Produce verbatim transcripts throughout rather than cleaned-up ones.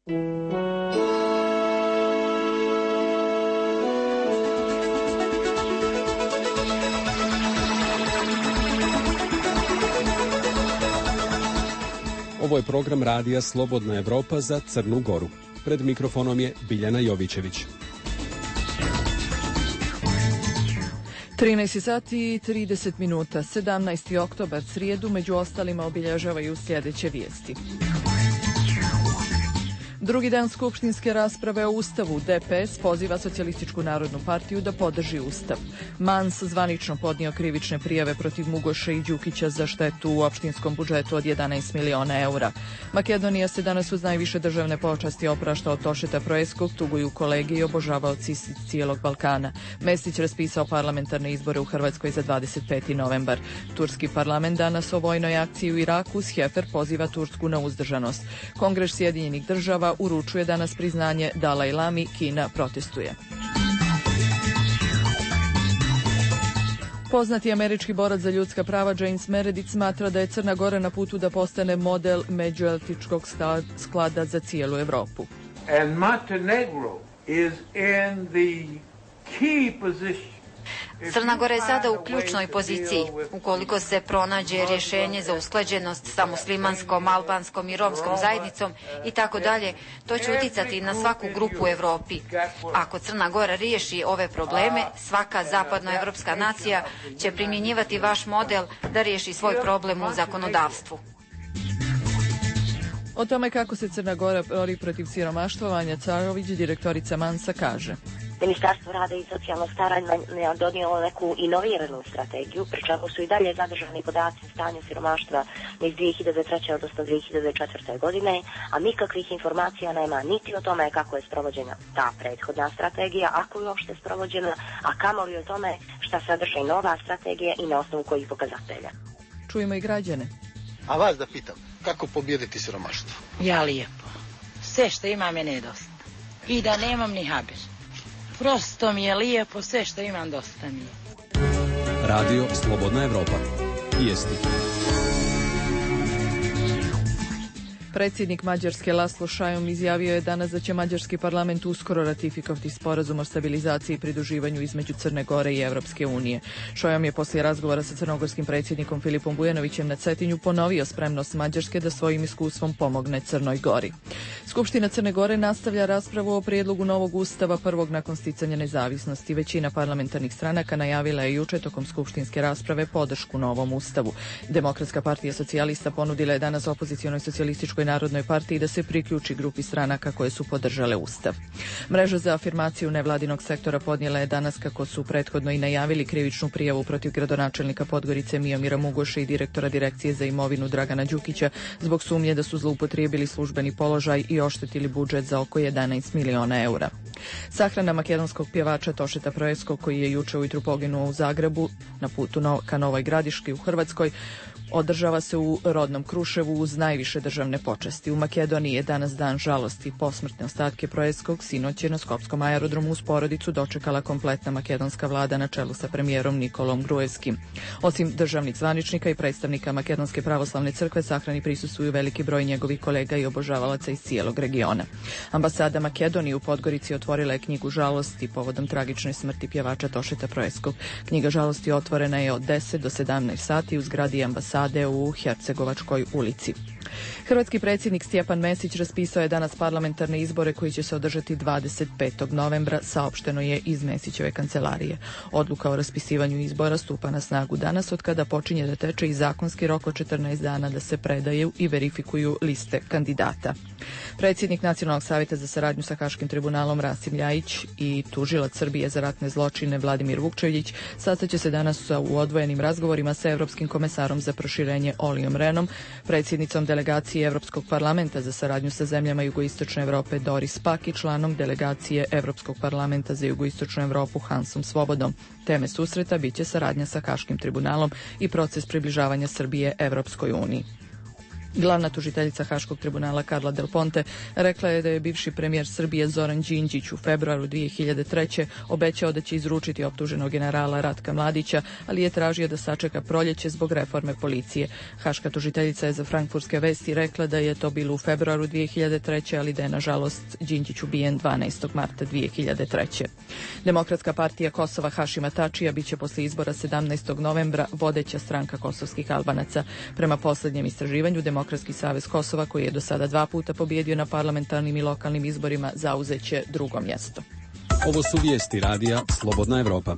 Ovo je program radija Slobodna Evropa za Crnu Goru. Pred mikrofonom je Biljana Jovićević. trinaest sati i trideset minuta, sedamnaesti oktobar, srijedu, među ostalima obilježavaju sljedeće vijesti. Drugi dan skupštinske rasprave o Ustavu. D P S poziva Socijalističku narodnu partiju da podrži Ustav. Mans zvanično podnio krivične prijave protiv Mugoša i Đukića za štetu u opštinskom budžetu od jedanaest miliona eura. Makedonija se danas uz najviše državne počasti oprašta od Tošeta Proeskog, tuguju kolege i obožavaoci cijelog Balkana. Mesić raspisao parlamentarne izbore u Hrvatskoj za dvadeset peti novembar. Turski parlament danas o vojnoj akciji u Iraku. Sjefer poziva Tursku na uzdržanost. Kongres Sjedinjenih država uručuje danas priznanje Dalaj Lami, Kina protestuje. Poznati američki borac za ljudska prava James Meredith smatra da je Crna Gora na putu da postane model međuetničkog sklada za cijelu Evropu. And Montenegro is in the key position. Crna Gora je sada u ključnoj poziciji. Ukoliko se pronađe rješenje za usklađenost sa muslimanskom, albanskom i romskom zajednicom i tako dalje, to će uticati na svaku grupu u Evropi. Ako Crna Gora riješi ove probleme, svaka zapadnoevropska nacija će primjenjivati vaš model da riješi svoj problem u zakonodavstvu. O tome kako se Crna Gora bori protiv siromaštva, Vanja Carović, direktorica Mansa, kaže: Ministarstvo rada i socijalnog staranja donijelo neku inoviranu strategiju, pri čemu su i dalje zadržani podaci o stanju siromaštva iz dvije hiljade treće odnosno dvije hiljade četvrte godine, a nikakvih informacija nema niti o tome kako je sprovođena ta prethodna strategija, ako je uopšte sprovođena, a kamoli o tome šta sadrži nova strategija i na osnovu kojih pokazatelja. Čujemo i građane. A vas da pitam, kako pobijediti siromaštvo? Ja lijepo. Sve što imam je nedosta. I da nemam ni haber. Prosto mi je lijepo, sve što imam dosta mi je. Radio Slobodna Evropa. Vijesti. Predsjednik Mađarske Laslo Šajom izjavio je danas da će mađarski parlament uskoro ratifikovati sporazum o stabilizaciji i pridruživanju između Crne Gore i Evropske unije. Šajom je poslije razgovora sa crnogorskim predsjednikom Filipom Bujanovićem na Cetinju ponovio spremnost Mađarske da svojim iskustvom pomogne Crnoj Gori. Skupština Crne Gore nastavlja raspravu o prijedlogu novog ustava prvog nakon sticanja nezavisnosti. Većina parlamentarnih stranaka najavila je juče tokom skupštinske rasprave podršku novom ustavu. Demokratska partija socijalista ponudila je danas opozicionoj socijalističkoj Narodnoj partiji da se priključi grupi stranaka koje su podržale ustav. Mreža za afirmaciju nevladinog sektora podnijela je danas, kako su prethodno i najavili, krivičnu prijavu protiv gradonačelnika Podgorice Miomira Mugoša i direktora Direkcije za imovinu Dragana Đukića zbog sumnje da su zloupotrijebili službeni položaj i oštetili budžet za oko jedanaest miliona eura. Sahrana makedonskog pjevača Tošeta Proeskog, koji je juče ujutru poginuo u Zagrebu na putu ka Novoj Gradiški u Hrvatskoj, održava se u rodnom Kruševu uz najviše državne počasti. U Makedoniji je danas dan žalosti. Posmrtne ostatke Proeskog sinoć je na Skopskom aerodromu uz porodicu dočekala kompletna makedonska vlada na čelu sa premijerom Nikolom Gruevskim. Osim državnih zvaničnika i predstavnika Makedonske pravoslavne crkve, sahrani prisustvuju veliki broj njegovih kolega i obožavalaca iz cijelog regiona. Ambasada Makedonije u Podgorici otvorila je knjigu žalosti povodom tragične smrti pjevača Tošeta Proeskog. Knjiga žalosti otvorena je od deset do sedamnaest sati u zgradi ambasade u Hercegovačkoj ulici. Hrvatski predsjednik Stjepan Mesić raspisao je danas parlamentarne izbore koji će se održati dvadeset petog novembra, saopšteno je iz Mesićeve kancelarije. Odluka o raspisivanju izbora stupa na snagu danas, od kada počinje da teče i zakonski rok od četrnaest dana da se predaju i verifikuju liste kandidata. Predsjednik Nacionalnog savjeta za saradnju sa Haškim tribunalom Rasim Ljajić i tužilac Srbije za ratne zločine Vladimir Vukčević sastaće se danas u odvojenim razgovorima sa Evropskim komesarom za proširenje Olijom Renom, predsjednicom delegacije Evropskog parlamenta za saradnju sa zemljama jugoistočne Evrope Doris Pack i članom delegacije Evropskog parlamenta za jugoistočnu Evropu Hansom Svobodom. Teme susreta biće saradnja sa Haškim tribunalom i proces približavanja Srbije Evropskoj uniji. Glavna tužiteljica Haškog tribunala Karla Del Ponte rekla je da je bivši premijer Srbije Zoran Đinđić u februaru dvije hiljade treće. obećao da će izručiti optuženog generala Ratka Mladića, ali je tražio da sačeka proljeće zbog reforme policije. Haška tužiteljica je za Frankfurtske vesti rekla da je to bilo u februaru dvije hiljade treće. ali da je nažalost Đinđić ubijen dvanaestog marta dvije hiljade treće. Demokratska partija Kosova Hašima Tačija biće posle izbora sedamnaestog novembra vodeća stranka kosovskih Albanaca. Prema poslednjem istraživanju, Demokratski savez Kosova, koji je do sada dva puta pobjedio na parlamentarnim i lokalnim izborima, zauzeće drugo mjesto. Ovo su vijesti radija Slobodna Evropa.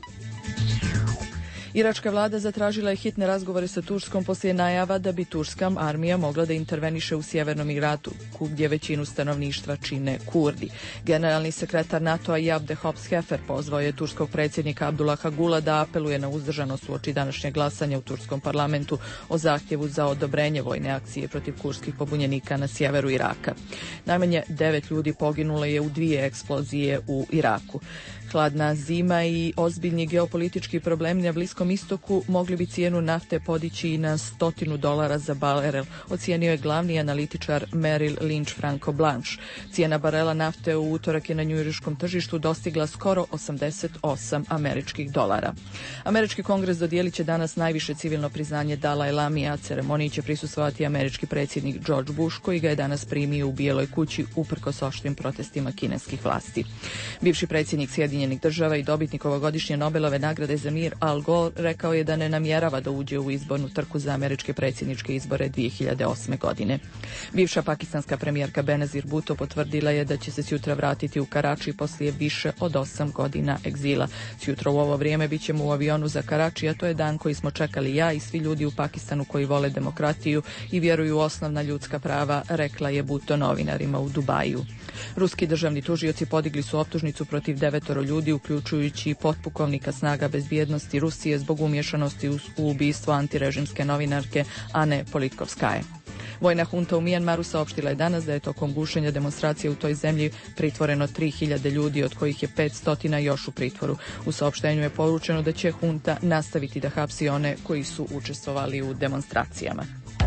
Iračka vlada zatražila je hitne razgovore sa Turskom poslije najava da bi turska armija mogla da interveniše u sjevernom Iraku, gdje većinu stanovništva čine Kurdi. Generalni sekretar NATO-a Jaap de Hoop Scheffer pozvao je turskog predsjednika Abdullaha Gula da apeluje na uzdržanost uoči današnjeg glasanja u turskom parlamentu o zahtjevu za odobrenje vojne akcije protiv kurdskih pobunjenika na sjeveru Iraka. Najmanje devet ljudi poginulo je u dvije eksplozije u Iraku. Hladna zima i ozbiljni geopolitički problemi na Bliskom istoku mogli bi cijenu nafte podići i na stotinu dolara za barel, ocijenio je glavni analitičar Merrill Lynch Franco Blanche. Cijena barela nafte u utorak je na njujorškom tržištu dostigla skoro osamdeset osam američkih dolara. Američki kongres dodijelit će danas najviše civilno priznanje Dalaj Lami, a ceremoniji će prisustvovati američki predsjednik George Bush, koji ga je danas primio u Bijeloj kući uprkos oštrim protestima kineskih vlasti. Bivši predsjednik Sjedinjenih država i dobitnik ovogodišnje Nobelove nagrade za mir Al Gore rekao je da ne namjerava da uđe u izbornu trku za američke predsjedničke izbore dvije hiljade osme. godine. Bivša pakistanska premijerka Benazir Bhutto potvrdila je da će se sutra vratiti u Karači poslije više od osam godina egzila. Sjutra u ovo vrijeme bit ćemo u avionu za Karači, a to je dan koji smo čekali ja i svi ljudi u Pakistanu koji vole demokratiju i vjeruju u osnovna ljudska prava, rekla je Bhutto novinarima u Dubaju. Ruski državni tužioci podigli su optužnicu protiv devetoro ljudi, uključujući i potpukovnika snaga bezbjednosti Rusije zbog umješanosti u ubistvo antirežimske novinarke Ane Politkovskaje. Vojna hunta u Mijanmaru saopštila je danas da je tokom gušenja demonstracije u toj zemlji pritvoreno tri hiljade ljudi, od kojih je petsto još u pritvoru. U saopštenju je poručeno da će hunta nastaviti da hapsi one koji su učestvovali u demonstracijama.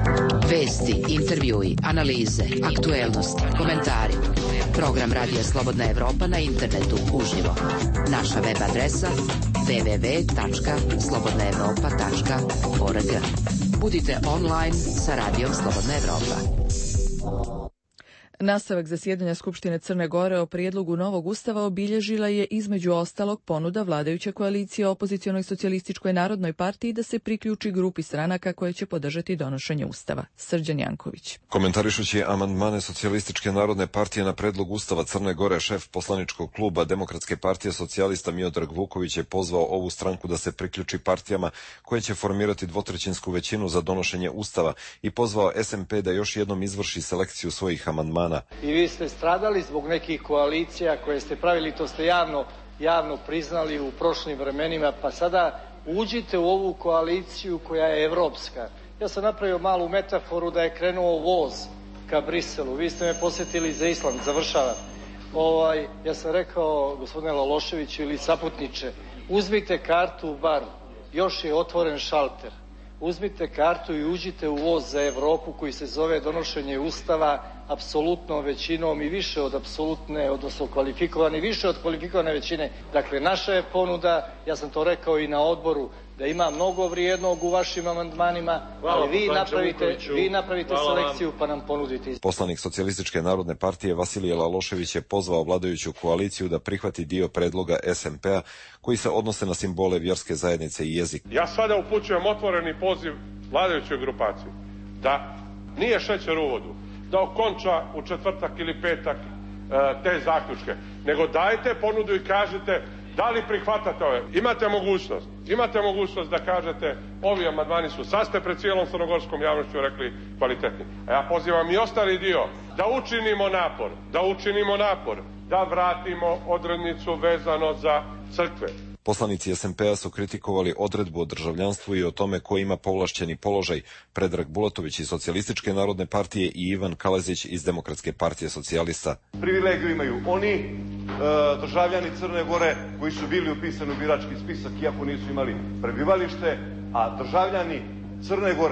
Vesti, intervjui, analize, aktuelnosti, komentari. Program Radija Slobodna Evropa na internetu uživo. Naša web adresa w w w tačka slobodna evropa tačka org. Budite online sa Radijom Slobodna Evropa. Nastavak zasjedanja Skupštine Crne Gore o prijedlogu novog ustava obilježila je između ostalog ponuda vladajuće koalicije opozicionoj socijalističkoj narodnoj partiji da se priključi grupi stranaka koje će podržati donošenje ustava. Srđan Janković. Komentarišući amandmane socijalističke narodne partije na predlog ustava Crne Gore, šef poslaničkog kluba Demokratske partije socijalista Miodrag Vuković je pozvao ovu stranku da se priključi partijama koje će formirati dvotrećinsku većinu za donošenje ustava i pozvao S M P da još jednom izvrši selekciju svojih amandmana. I vi ste stradali zbog nekih koalicija koje ste pravili, to ste javno, javno priznali u prošlim vremenima, pa sada uđite u ovu koaliciju koja je evropska. Ja sam napravio malu metaforu da je krenuo voz ka Briselu. Vi ste me posjetili za Island, završavam. Ovaj, ja sam rekao, gospodine Laloševiću ili saputniče, uzmite kartu u bar, još je otvoren šalter. Uzmite kartu i uđite u voz za Evropu koji se zove donošenje ustava apsolutnom većinom i više od apsolutne, odnosno kvalifikovane, više od kvalifikovane većine. Dakle, naša je ponuda, ja sam to rekao i na odboru, da ima mnogo vrijednog u vašim amandmanima, ali vi napravite, vi napravite selekciju pa nam ponudite. Poslanik socijalističke narodne partije Vasilije Lalošević je pozvao vladajuću koaliciju da prihvati dio predloga S M P-a koji se odnose na simbole vjerske zajednice i jezik. Ja sada upućujem otvoreni poziv vladajućoj grupaciji da nije šećer u vodu, da okonča u četvrtak ili petak te zaključke, nego dajte ponudu i kažete da li prihvatate ove. Imate mogućnost, imate mogućnost da kažete ovi amandmani su, sad ste pred cijelom crnogorskom javnošću rekli kvalitetni. A ja pozivam i ostali dio da učinimo napor, da učinimo napor, da vratimo odrednicu vezano za crkve. Poslanici S M P-a su kritikovali odredbu o državljanstvu i o tome ko ima povlašćeni položaj. Predrag Bulatović iz Socijalističke narodne partije i Ivan Kalezić iz Demokratske partije socijalista. Privilegiju imaju oni e, državljani Crne Gore koji su bili upisani u birački spisak iako nisu imali prebivalište, a državljani Crne Gore u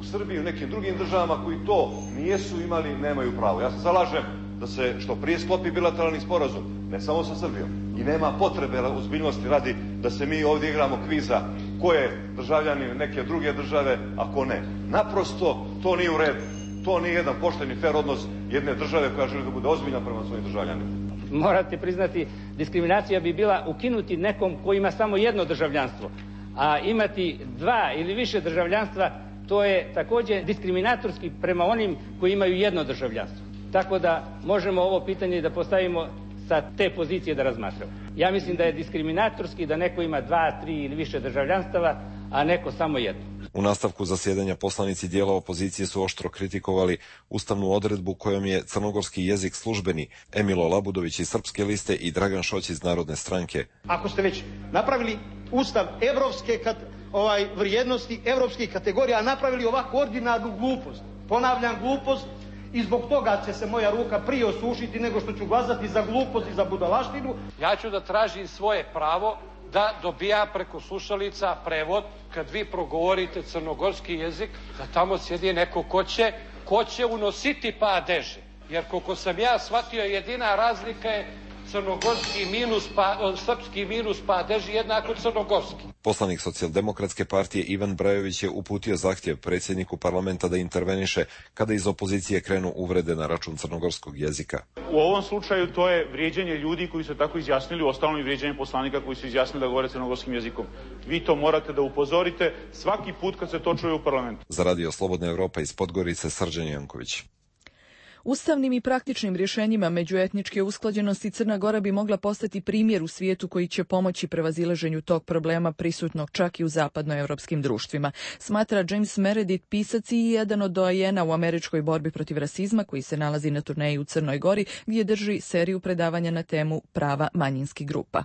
u Srbiji i u nekim drugim državama koji to nijesu imali, nemaju pravo. Ja se zalažem da se što prije sklopi bilateralni sporazum, ne samo sa Srbijom. I nema potrebe ozbiljnosti radi da se mi ovdje igramo kviza ko je državljanin neke druge države, a ko ne. Naprosto to nije u redu. To nije jedan pošten i fer odnos jedne države koja želi da bude ozbiljna prema svojim državljanima. Morate priznati, diskriminacija bi bila ukinuti nekom ko ima samo jedno državljanstvo, a imati dva ili više državljanstva, to je također diskriminatorski prema onim koji imaju jedno državljanstvo. Tako da možemo ovo pitanje da postavimo sa te pozicije da razmatramo. Ja mislim da je diskriminatorski da neko ima dva, tri ili više državljanstava, a neko samo jedno. U nastavku zasjedanja poslanici dijela opozicije su oštro kritikovali ustavnu odredbu kojom je crnogorski jezik službeni. Emilo Labudović iz Srpske liste i Dragan Šoć iz Narodne stranke. Ako ste već napravili ustav evropske kat, ovaj, vrijednosti, evropskih kategorija, a napravili ovakvu ordinarnu glupost, ponavljam glupost, i zbog toga će se moja ruka prije osušiti nego što ću glasati za glupost i za budalaštinu. Ja ću da tražim svoje pravo da dobija preko slušalica prevod kad vi progovorite crnogorski jezik, da tamo sjedi neko ko će, ko će unositi padeže. Jer koliko sam ja shvatio, jedina razlika je crnogorski minus pa, srpski minus padeži jednako crnogorski. Poslanik Socijaldemokratske partije Ivan Brajović je uputio zahtjev predsjedniku parlamenta da interveniše kada iz opozicije krenu uvrede na račun crnogorskog jezika. U ovom slučaju to je vrijeđanje ljudi koji su tako izjasnili, ostalom i vrijeđanje poslanika koji su izjasnili da govore crnogorskim jezikom. Vi to morate da upozorite svaki put kad se to čuje u parlamentu. Za Radio Slobodna Evropa iz Podgorice, Srđan Janković. Ustavnim i praktičnim rješenjima međuetničke usklađenosti Crna Gora bi mogla postati primjer u svijetu koji će pomoći prevazilaženju tog problema prisutnog čak i u zapadnoevropskim društvima, smatra James Meredith, pisac i jedan od doajena u američkoj borbi protiv rasizma koji se nalazi na turneji u Crnoj Gori gdje drži seriju predavanja na temu prava manjinskih grupa.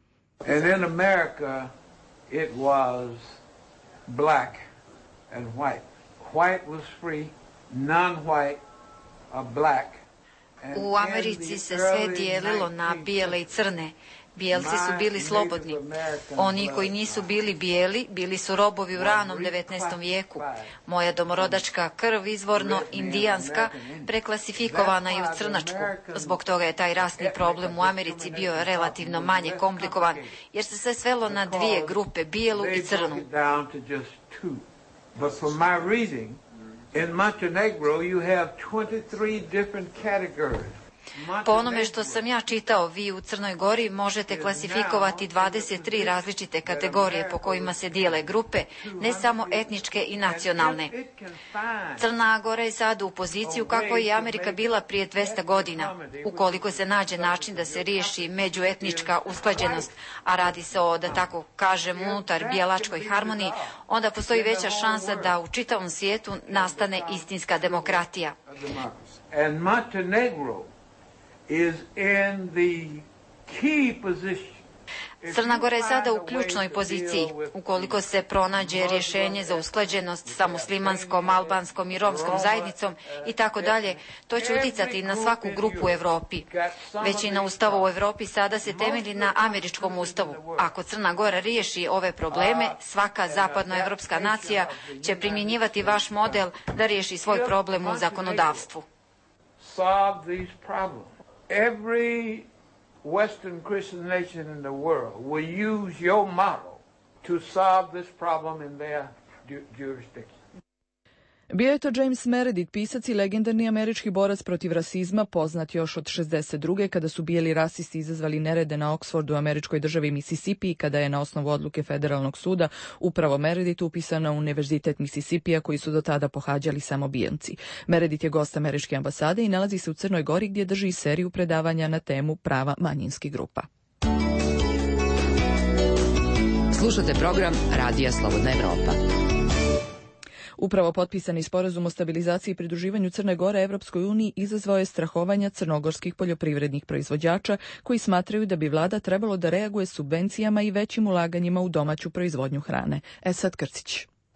And in America it was black and white. White was free, non-white U Americi se sve dijelilo na bijele i crne. Bijelci su bili slobodni. Oni koji nisu bili bijeli, bili su robovi u ranom devetnaestom vijeku. Moja domorodačka krv, izvorno indijanska, preklasifikovana je u crnačku. Zbog toga je taj rasni problem u Americi bio relativno manje komplikovan, jer se sve svelo na dvije grupe, bijelu i crnu. In Montenegro you have twenty-three different categories. Po onome što sam ja čitao, vi u Crnoj Gori možete klasifikovati dvadeset tri različite kategorije po kojima se dijele grupe, ne samo etničke i nacionalne. Crna Gora je sad u poziciju kako je Amerika bila prije dvesta godina. Ukoliko se nađe način da se riješi međuetnička usklađenost, a radi se o, da tako kažem, unutar bijelačkoj harmoniji, onda postoji veća šansa da u čitavom svijetu nastane istinska demokratija. And Montenegro is in the key position. Crna Gora je sada u ključnoj poziciji. Ukoliko se pronađe rješenje za usklađenost sa muslimanskom, albanskom i romskom zajednicom i tako dalje, to će uticati na svaku grupu u Europi. Većina ustava u Europi sada se temelji na američkom ustavu. Ako Crna Gora riješi ove probleme, svaka zapadnoevropska nacija će primjenjivati vaš model da riješi svoj problem u zakonodavstvu. Solve these problems. Every Western Christian nation in the world will use your model to solve this problem in their jurisdiction. Bio je to James Meredith, pisac i legendarni američki borac protiv rasizma, poznat još od šezdeset druge kada su bijeli rasisti izazvali nerede na Oxfordu u američkoj državi Mississippi, kada je na osnovu odluke federalnog suda upravo Meredith upisan na Univerzitet Mississippija koji su do tada pohađali samo bijelci. Meredith je gost američke ambasade i nalazi se u Crnoj Gori gdje drži seriju predavanja na temu prava manjinskih grupa. Slušate program Radija Slobodna Evropa. Upravo potpisani sporazum o stabilizaciji i pridruživanju Crne Gore Evropskoj uniji izazvao je strahovanja crnogorskih poljoprivrednih proizvođača koji smatraju da bi vlada trebalo da reaguje subvencijama i većim ulaganjima u domaću proizvodnju hrane. Esad Krcić.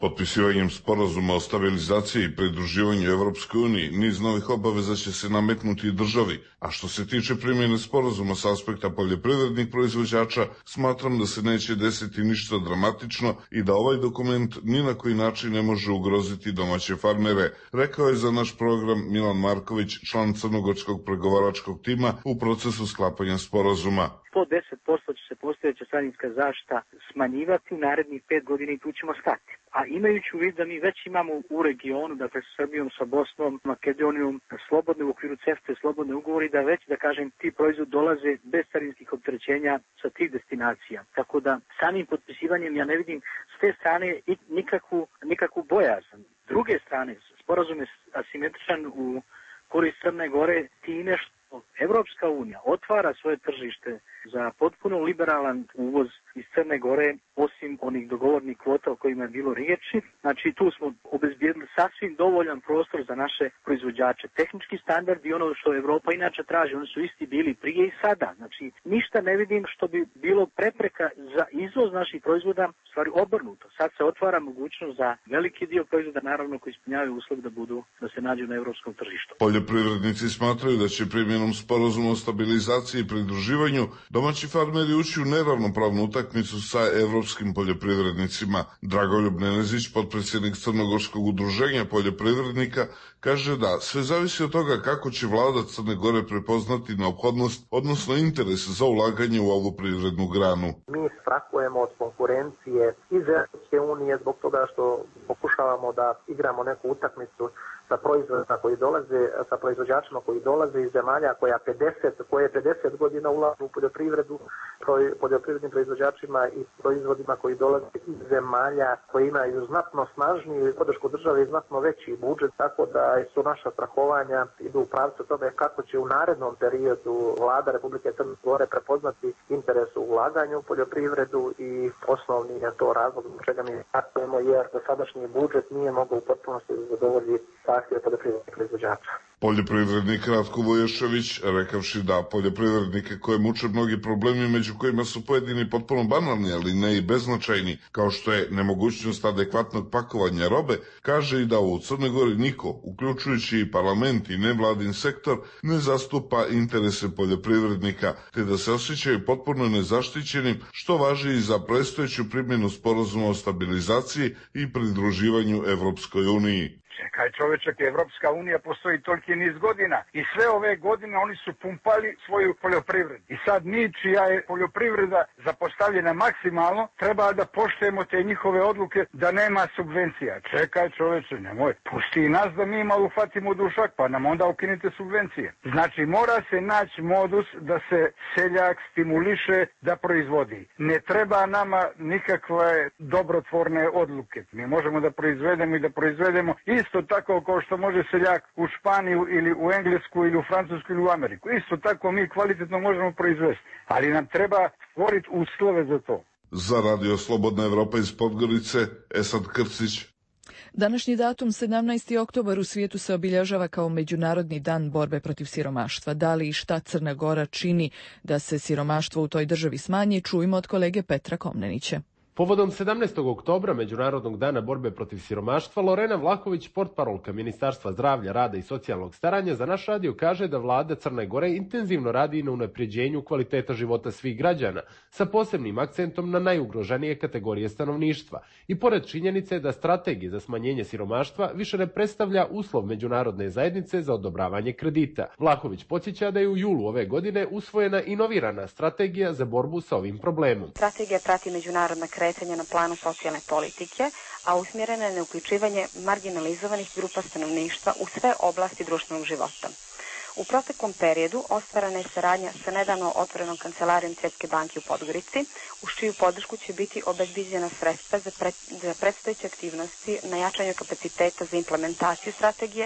Potpisivanjem sporazuma o stabilizaciji i pridruživanju Evropskoj uniji, niz novih obaveza će se nametnuti državi, a što se tiče primjene sporazuma s aspekta poljoprivrednih proizvođača, smatram da se neće desiti ništa dramatično i da ovaj dokument ni na koji način ne može ugroziti domaće farmere, rekao je za naš program Milan Marković, član crnogorskog pregovaračkog tima u procesu sklapanja sporazuma. sto deset posto će se postojeća carinska zaštita smanjivati u narednih pet godina i tu ćemo stati. A imajući u vidu da mi već imamo u regionu, dakle sa Srbijom, sa Bosnom, Makedonijom, slobodne u okviru CEFTA, slobodne ugovori, da već, da kažem, ti proizvodi dolaze bez carinskih opterećenja sa tih destinacija. Tako da samim potpisivanjem ja ne vidim s te strane nikakvu, nikakvu bojazan. S druge strane, sporazum je asimetričan u korist Crne Gore time što Evropska unija otvara svoje tržište za potpuno liberalan uvoz iz Crne Gore, osim onih dogovornih kvota o kojima je bilo riječi. Znači tu smo obezbijedili sasvim dovoljan prostor za naše proizvođače. Tehnički standard i ono što Evropa inače traži, oni su isti bili prije i sada. Znači ništa ne vidim što bi bilo prepreka za izvoz naših proizvoda, stvari obrnuto. Sad se otvara mogućnost za veliki dio proizvoda, naravno koji ispunjavaju uslov da budu, da se nađu na evropskom tržištu. Poljoprivrednici smatraju da će primjenom sporazuma o stabilizaciji i pridruživanju domaći farmeri ući u neravnopravnu utakmicu sa evropskim poljoprivrednicima. Dragoljub Nenezić, potpredsjednik Crnogorskog udruženja poljoprivrednika, kaže da sve zavisi od toga kako će vlada Crne Gore prepoznati neophodnost, odnosno interes za ulaganje u ovu privrednu granu. Mi strahujemo od konkurencije iz Evropske unije zbog toga što pokušavamo da igramo neku utakmicu sa proizvodima koji dolaze, sa proizvođačima koji dolaze iz zemalja koja pedeset, koje pedeset godina ulažu u poljoprivredu, poljoprivrednim proizvođačima i proizvodima koji dolaze iz zemalja koje imaju znatno snažniju podršku države i znatno veći budžet, tako da su naša strahovanja idu u pravcu tome kako će u narednom periodu vlada Republike Crne Gore prepoznati interes u ulaganju u poljoprivredu i osnovni je to razlog zbog čega mi strahujemo, jer dosadašnji budžet nije mogao u potpunosti zadovoljiti zahtjeve poljoprivrednih proizvođača. Poljoprivrednik Ratko Vuješević, rekavši da poljoprivrednike koje muče mnogi problemi, među kojima su pojedini potpuno banalni, ali ne i beznačajni, kao što je nemogućnost adekvatnog pakovanja robe, kaže i da u Crnoj Gori niko, uključujući i parlament i nevladin sektor, ne zastupa interese poljoprivrednika, te da se osjećaju potpuno nezaštićenim, što važi i za predstojeću primjenu sporazuma o stabilizaciji i pridruživanju Evropskoj uniji. Čekaj čovečak, Evropska unija postoji toliki niz godina i sve ove godine oni su pumpali svoju poljoprivredu. I sad mi, čija je poljoprivreda zapostavljena maksimalno, treba da poštujemo te njihove odluke da nema subvencija. Čekaj čoveče, nemoj, pusti nas da mi malo ufatimo dušak, pa nam onda ukinite subvencije. Znači mora se naći modus da se seljak stimuliše da proizvodi. Ne treba nama nikakve dobrotvorne odluke. Mi možemo da proizvedemo i da proizvedemo isto tako kao što može seljak u Španiju ili u Englesku ili u Francusku ili u Ameriku. Isto tako mi kvalitetno možemo proizvesti, ali nam treba stvoriti uslove za to. Za Radio Slobodna Evropa iz Podgorice, Esad Krcić. Današnji datum, sedamnaesti oktobar, u svijetu se obilježava kao Međunarodni dan borbe protiv siromaštva. Da li i šta Crna Gora čini da se siromaštvo u toj državi smanji, čujemo od kolege Petra Komnenića. Povodom sedamnaestog oktobra, Međunarodnog dana borbe protiv siromaštva, Lorena Vlahović, portparolka Ministarstva zdravlja, rada i socijalnog staranja, za naš radio kaže da vlada Crne Gore intenzivno radi na unapređenju kvaliteta života svih građana, sa posebnim akcentom na najugroženije kategorije stanovništva. I pored činjenice da strategija za smanjenje siromaštva više ne predstavlja uslov međunarodne zajednice za odobravanje kredita. Vlahović podsjeća da je u julu ove godine usvojena inovirana strategija za borbu sa ovim problemom. Strategija prati međunarodna kretanja na planu socijalne politike, a usmjerena je na uključivanje marginalizovanih grupa stanovništva u sve oblasti društvenog života. U proteklom periodu ostvarana je saradnja sa nedavno otvorenom kancelarijom Svjetske banke u Podgorici, uz čiju podršku će biti obezbiđena sredstva za, pred, za predstojeće aktivnosti na jačanju kapaciteta za implementaciju strategije,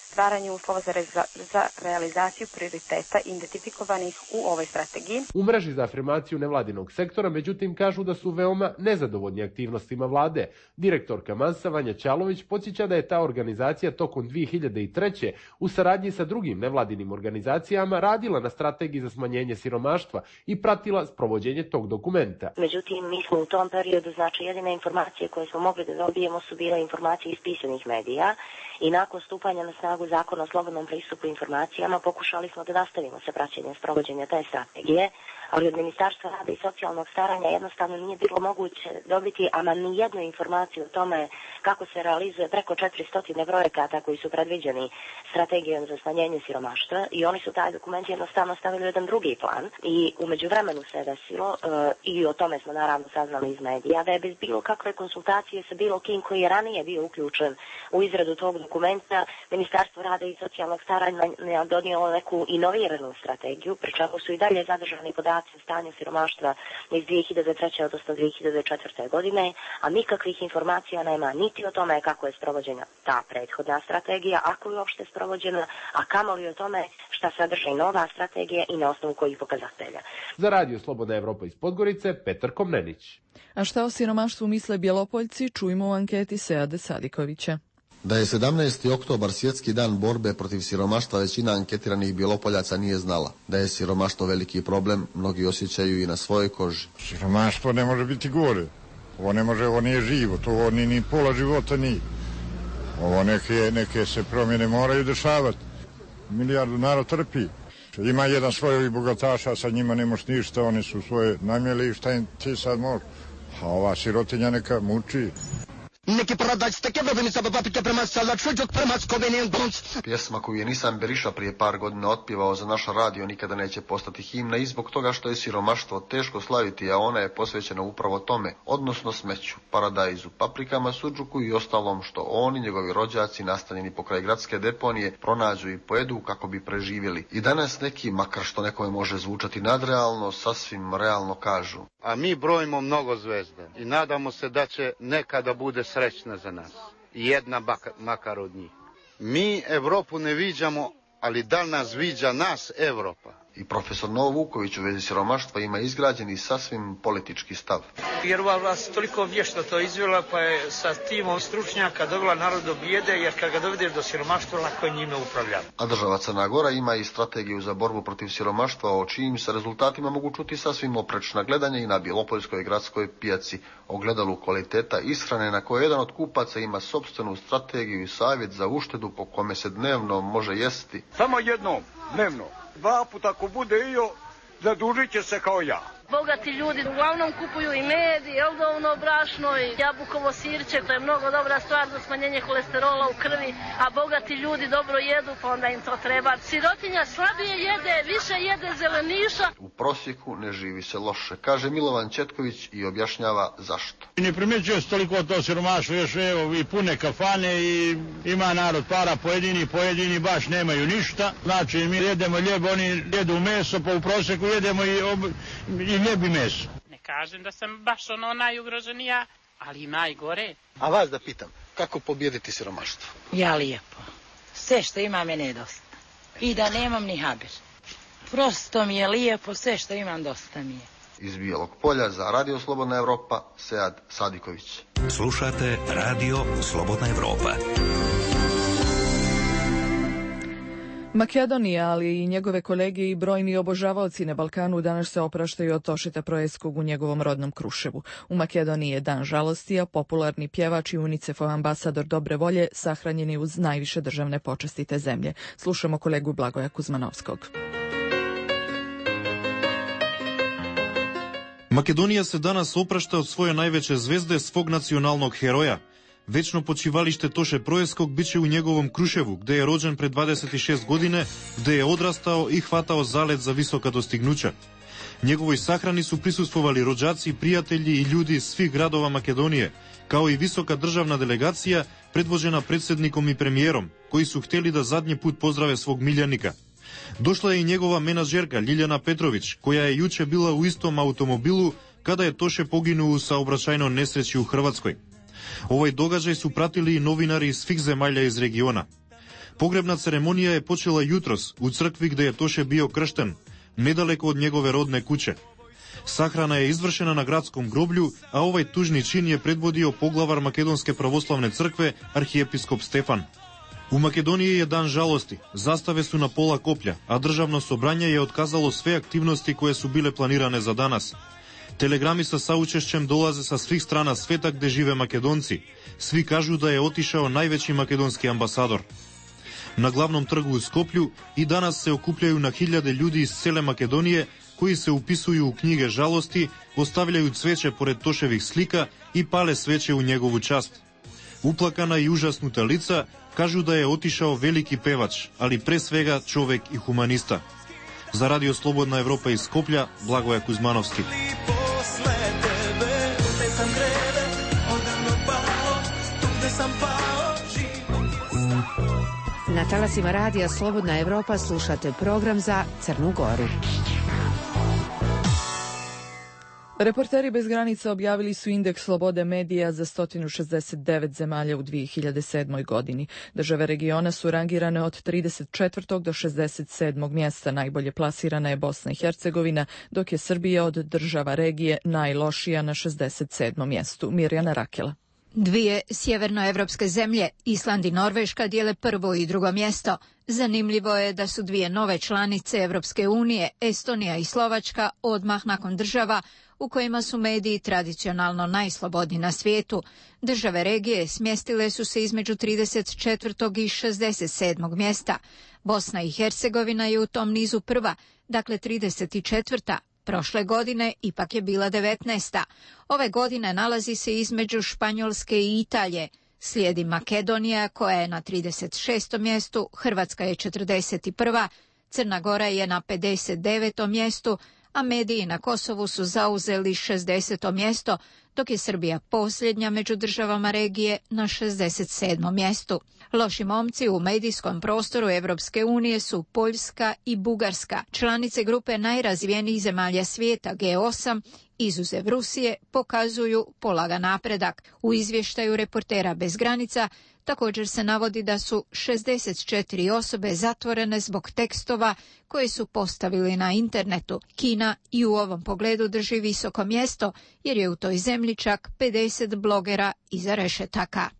stvaranju uslova za, reza, za realizaciju prioriteta identifikovanih u ovoj strategiji. U mreži za afirmaciju nevladinog sektora, međutim, kažu da su veoma nezadovoljni aktivnostima vlade. Direktorka Mansa Vanja Ćalović podsjeća da je ta organizacija tokom dvije hiljade treće u saradnji sa drugim nevladinim organizacijama radila na strategiji za smanjenje siromaštva i pratila sprovođenje tog dokumenta. Međutim, mi smo u tom periodu, znači jedine informacije koje smo mogli da dobijemo su bile informacije iz pisanih medija i nakon stupanja na snagu zakona o slobodnom pristupu informacijama pokušali smo da nastavimo sa praćenjem sprovođenja te strategije, ali od Ministarstva rada i socijalnog staranja jednostavno nije bilo moguće dobiti ama ni jednu informaciju o tome kako se realizuje preko četiristo projekata koji su predviđeni strategijom za smanjenje siromaštva i oni su taj dokument jednostavno stavili u jedan drugi plan i u međuvremenu se desilo uh, i o tome smo naravno saznali iz medija da je bez bilo kakve konsultacije sa bilo kim koji je ranije bio uključen u izradu tog dokumenta Ministarstvo rada i socijalnog staranja donijelo neku inoviranu strategiju, pri čemu su i dalje zadržani podaci o stanju siromaštva iz dvije hiljade treće odnosno dvije hiljade četvrte godine, a nikakvih informacija nema niti o tome kako je sprovođena ta prethodna strategija, ako je uopšte sprovođena, a kamoli o tome šta sadrži nova strategija i na osnovu kojih pokazatelja. Za Radio Slobodna Evropa iz Podgorice, Petar Komnenić. A šta o siromaštvu misle Bjelopoljci, čujmo u anketi Seade Sadikovića. Da je sedamnaesti oktobar svjetski dan borbe protiv siromaštva, većina anketiranih Bjelopoljaca nije znala. Da je siromaštvo veliki problem, mnogi osjećaju i na svojoj koži. Siromaštvo ne može biti gore. Ovo ne može, ovo nije život, ovo ni, ni pola života nije. Ovo neke, neke se promjene moraju dešavati. Milijardu narod trpi. Ima jedan svojih bogataša, sa njima ne moš ništa, oni su svoje namjeli i šta im ti sad može. A ova sirotinja neka muči. Neki prodać take dobili sa papike prema sada čuđog prema skovenjen gonc. Pjesma koju je Nisan Beriša prije par godina otpjevao za naš radio nikada neće postati himna i zbog toga što je siromaštvo teško slaviti, a ona je posvećena upravo tome, odnosno smeću, paradajzu, paprikama, sudžuku i ostalom što oni, njegovi rođaci, nastanjeni pokraj gradske deponije, pronađu i pojedu kako bi preživjeli. I danas neki, makar što nekome može zvučati nadrealno, sasvim realno kažu. A mi brojimo mnogo zvezda i nadamo se da će nekada bude srećna za nas. Jedna baka, makar od njih. Mi Evropu ne viđamo, ali da li nas viđa nas Evropa? I profesor Novo Vuković u vezi siromaštva ima izgrađeni sasvim politički stav. Jer ova vlast toliko vješto to izvela, pa je sa timom stručnjaka dovela narod do bijede, jer kad ga dovedeš do siromaštva, lako je njime upravljati. A država Crna Gora ima i strategiju za borbu protiv siromaštva, o čijim se rezultatima mogu čuti sasvim oprečna gledanja i na Bjelopoljskoj gradskoj pijaci, ogledalu kvaliteta ishrane na kojoj jedan od kupaca ima sopstvenu strategiju i savjet za uštedu po kome se dnevno može jesti. Samo jednom, dnevno. Dva puta ako bude io, zadužit će se kao ja. Bogati ljudi uglavnom kupuju i med, i eldovno brašno, i jabukovo sirće, to je mnogo dobra stvar za smanjenje kolesterola u krvi, a bogati ljudi dobro jedu, pa onda im to treba. Sirotinja slabije jede, više jede zeleniša. U prosjeku ne živi se loše, kaže Milovan Četković i objašnjava zašto. Ne primjećuje se toliko to siromaštvo, još evo i pune kafane i ima narod para, pojedini, pojedini baš nemaju ništa. Znači mi jedemo ljeb, oni jedu meso, pa u prosjeku jedemo i, ob... i ljebi meso. Ne kažem da sam baš ono najugroženija, ali ima i gore. A vas da pitam, kako pobijediti siromaštvo? Ja lijepo. Sve što imam je nedosta. I da nemam ni habir. Prosto mi je lijepo, sve što imam dosta mi je. Iz Bijelog Polja za Radio Slobodna Evropa, Sead Sadiković. Slušate Radio Slobodna Evropa. Makedonija, ali i njegove kolege i brojni obožavaoci na Balkanu danas se opraštaju od Tošeta Proeskog u njegovom rodnom Kruševu. U Makedoniji je dan žalosti, a popularni pjevač i UNICEF-ov ambasador dobre volje sahranjeni uz najviše državne počasti te zemlje. Slušamo kolegu Blagoja Kuzmanovskog. Македонија се данас опрашта од своја највеќе звезде, свог националног хероја. Вечно почивалиште Тоше Проескок биче у неговом Крушеву, где е роđен пред дваесет и шест године, где е одрастао и хватао залет за висока достигнуća. Неговој сахрани су присуствували роđаци, пријатели и људи из свих градова Македонije, као и висока државна делегација предвожена председником и премиером, кои су хтели да задње пут поздраве свог милјаника. Дошла е и негова менаџерка Лилјана Петровиќ, која е јуче била у истом аутомобилу када е Тоше погинул у саобраќајно несреќи у Хрватској. Овој догаđај су пратили и новинари из свих земјања из региона. Pogrebna ceremonija je počela jutros u crkvi gde je Тоше bio kršten, nedaлеко od njegove rodne kuće. Sahrana je izvršena na gradskom groblju, a ovaj tužni čin je predvodio poglavar Makedonske pravoslavne crkve, arhijepiskop Стефан. U Makedoniji je dan žalosti, zastave su na pola koplja, a državno sobranje je otkazalo sve aktivnosti koje su bile planirane za danas. Telegrami sa saučešćem dolaze sa svih strana sveta gde žive Makedonci. Svi kažu da je otišao najveći makedonski ambasador. Na glavnom trgu u Skoplju i danas se okupljaju na hiljade ljudi iz cele Makedonije koji se upisuju u knjige žalosti, ostavljaju cveće pored Тошевih slika i pale sveće u njegovu čast. Uplakana i užasnuta lica kažu da je otišao veliki pevač, ali pre svega čovek i humanista. Za Radio Slobodna Evropa iz Skoplja, Blagoje Kuzmanovski. Na talasima Radija Slobodna Evropa slušate program za Crnu Goru. Reporteri bez granica objavili su indeks slobode medija za sto šezdeset devet zemalja u dve hiljade sedmoj. godini. Države regiona su rangirane od trideset četvrtog do šezdeset sedmog mjesta. Najbolje plasirana je Bosna i Hercegovina, dok je Srbija od država regije najlošija na šezdeset sedmom mjestu. Mirjana Rakela. Dvije sjevernoevropske zemlje, Island i Norveška, dijele prvo i drugo mjesto. Zanimljivo je da su dvije nove članice Evropske unije, Estonija i Slovačka, odmah nakon država u kojima su mediji tradicionalno najslobodniji na svijetu. Države regije smjestile su se između trideset četvrtog i šezdeset sedmog mjesta. Bosna i Hercegovina je u tom nizu prva, dakle trideset četvrta. Prošle godine ipak je bila devetnaesta. Ove godine nalazi se između Španjolske i Italije. Slijedi Makedonija koja je na trideset šestom mjestu, Hrvatska je četrdeset prva, Crna Gora je na pedeset devetom mjestu, a mediji na Kosovu su zauzeli šezdeseto mjesto, dok je Srbija posljednja među državama regije na šezdeset sedmom mjestu. Loši momci u medijskom prostoru Evropske unije su Poljska i Bugarska. Članice grupe najrazvijenijih zemalja svijeta G osam, izuzev Rusije, pokazuju polagan napredak. U izvještaju Reportera bez granica također se navodi da su šezdeset četiri osobe zatvorene zbog tekstova koje su postavili na internetu. Kina i u ovom pogledu drži visoko mjesto jer je u toj zemlji čak pedeset blogera iza rešetaka.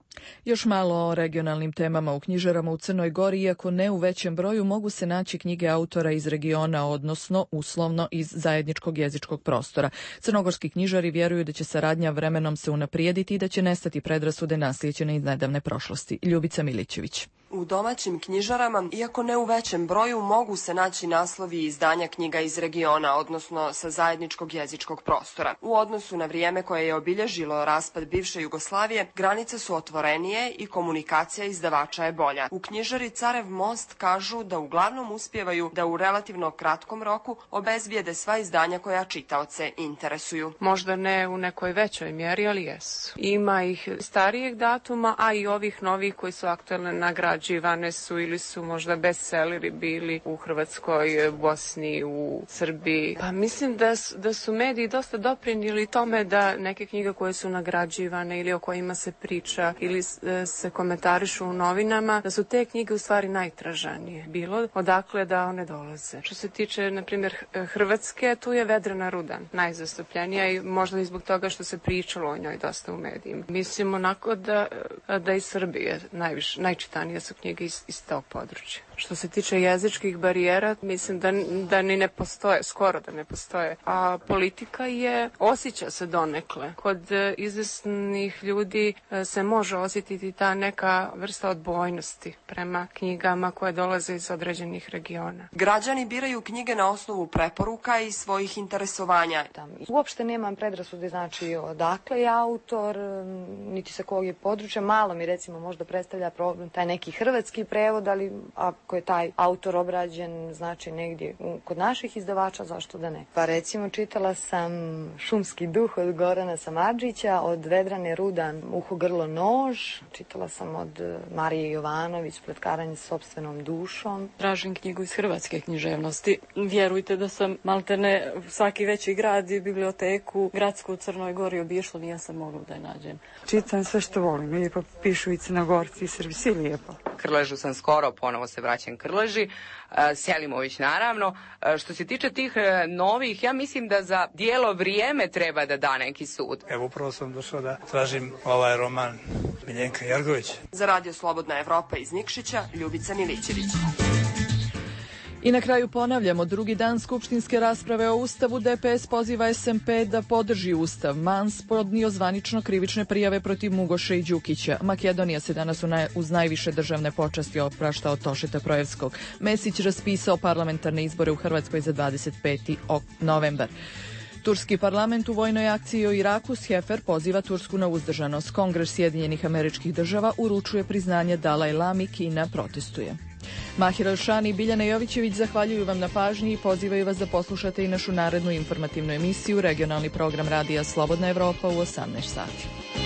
Još malo o regionalnim temama. U knjižarama u Crnoj Gori, iako ne u većem broju, mogu se naći knjige autora iz regiona, odnosno uslovno iz zajedničkog jezičkog prostora. Crnogorski knjižari vjeruju da će saradnja vremenom se unaprijediti i da će nestati predrasude naslijeđene iz nedavne prošlosti. Ljubica Milićević. U domaćim knjižarama, iako ne u većem broju, mogu se naći naslovi izdanja knjiga iz regiona, odnosno sa zajedničkog jezičkog prostora. U odnosu na vrijeme koje je obilježilo raspad bivše Jugoslavije, granice su otvorenije i komunikacija izdavača je bolja. U knjižari Carev most kažu da uglavnom uspijevaju da u relativno kratkom roku obezbijede sva izdanja koja čitaoce interesuju. Možda ne u nekoj većoj mjeri, ali jesu. Ima ih starijeg datuma, a i ovih novih koji su aktualne nagrađivane su ili su možda bestselleri bili u Hrvatskoj, Bosni, u Srbiji. Pa mislim da su, da su mediji dosta doprinijeli tome da neke knjige koje su nagrađivane ili o kojima se priča ili se komentarišu u novinama, da su te knjige u stvari najtražanije. Bilo odakle da one dolaze. Što se tiče, na primjer, Hrvatske, tu je Vedrana Rudan najzastupljenija i možda i zbog toga što se pričalo o njoj dosta u medijima. Mislim onako da, da i Srbije najviše, najčitanije su knjige iz, iz tog područja. Što se tiče jezičkih barijera, mislim da, da ni ne postoje, skoro da ne postoje. A politika je, osjeća se donekle. Kod izvesnih ljudi se može osjetiti ta neka vrsta odbojnosti prema knjigama koje dolaze iz određenih regiona. Građani biraju knjige na osnovu preporuka i svojih interesovanja. Uopšte nemam predrasude, znači odakle je autor, niti sa kog je područja. Malo mi recimo možda predstavlja problem taj neki hrvatski prevod, ali ako je taj autor obrađen znači negdje kod naših izdavača, zašto da ne? Pa recimo čitala sam Šumski duh od Gorana Samardžića, od Vedrane Rudan Uho, grlo, nož, čitala sam od Marije Jovanović Spletkaranje s sopstvenom dušom. Tražim knjigu iz hrvatske književnosti. Vjerujte da sam maltene svaki veći grad i biblioteku gradsku u Crnoj Gori obišla, nijem sam mogla da je nađem. Čitam sve što volim, lijepo pišu i Crnogorci i Srbi, svi lijepo. Krležu sam skoro, ponovo se vraćam Krleži, Selimović naravno. Što se tiče tih novih, ja mislim da za dijelo vrijeme treba da da neki sud. Evo upravo sam došao da tražim ovaj roman Miljenka Jargović. Za Radio Slobodna Evropa iz Nikšića, Ljubica Milićević. I na kraju ponavljamo, drugi dan skupštinske rasprave o Ustavu, D P S poziva S M P da podrži Ustav. Mans podnio zvanično krivične prijave protiv Mugoše i Đukića. Makedonija se danas uz najviše državne počasti oprašta od Tošeta Projevskog. Mesić raspisao parlamentarne izbore u Hrvatskoj za dvadeset peti novembar. Turski parlament u vojnoj akciji u Iraku, Sjefer poziva Tursku na uzdržanost. Kongres Sjedinjenih Američkih Država uručuje priznanje Dalaj Lami, Kina protestuje. Mahir Elšani i Biljana Jovićević zahvaljuju vam na pažnji i pozivaju vas da poslušate i našu narednu informativnu emisiju, regionalni program Radija Slobodna Evropa u osamnaest sati.